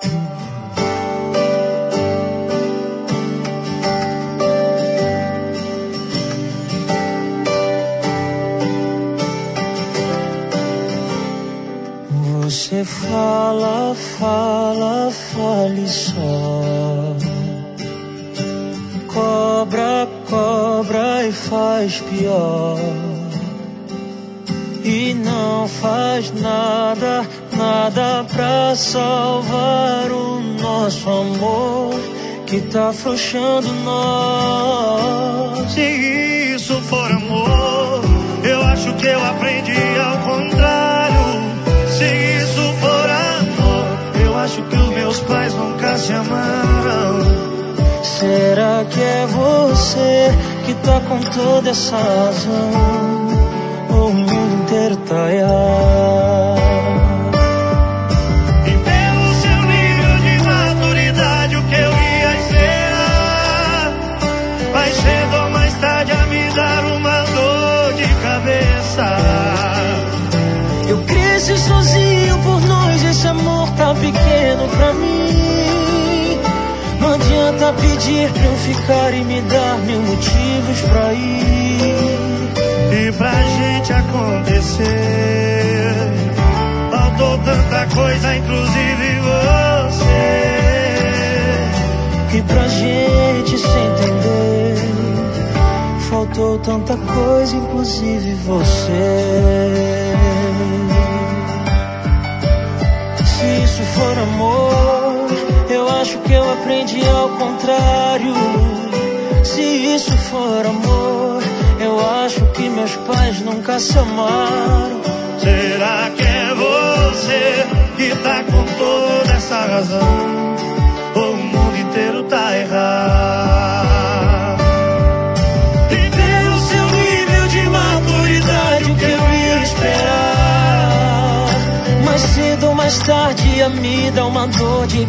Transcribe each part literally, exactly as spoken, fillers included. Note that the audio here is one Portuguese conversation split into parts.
Você fala, fala, fale só. Cobra, cobra e faz pior. E não faz nada, nada pra salvar o nosso amor que tá afrouxando nós. Se isso for amor, eu acho que eu aprendi ao contrário. Se isso for amor, eu acho que os meus pais nunca se amaram. Será que é você que tá com toda essa razão? O mundo inteiro tá errado. E pelo seu nível de maturidade, o que eu ia esperar? Mais cedo ou mais tarde a me dar uma dor de cabeça. Eu cresci sozinho por nós, esse amor tá pequeno pra mim. Não adianta pedir pra eu ficar e me dar mil motivos pra ir. E pra gente acontecer, faltou tanta coisa, inclusive você. E pra gente se entender, faltou tanta coisa, inclusive você. Se isso for amor, eu acho que eu aprendi ao contrário. Se isso for amor, eu acho que meus pais nunca se amaram. Será que é você que tá com toda essa razão? O mundo inteiro tá errado. E pelo seu nível de maturidade, o que eu ia esperar? Mais cedo ou mais tarde ia me dar uma dor de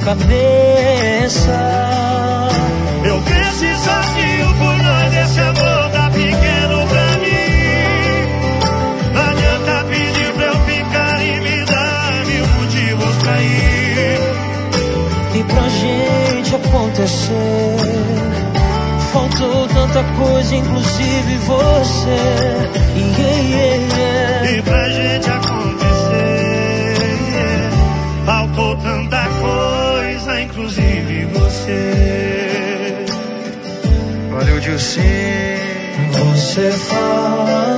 cabeça. Eu cresci sozinho por nós, esse amor tá pequeno pra mim. Não adianta pedir pra eu ficar e me dar mil motivos pra ir. E pra gente acontecer, faltou tanta coisa, inclusive você. Yeah, yeah, yeah. E pra gente acontecer, faltou tanta coisa, inclusive você. Valeu, Dilcinho. Você fala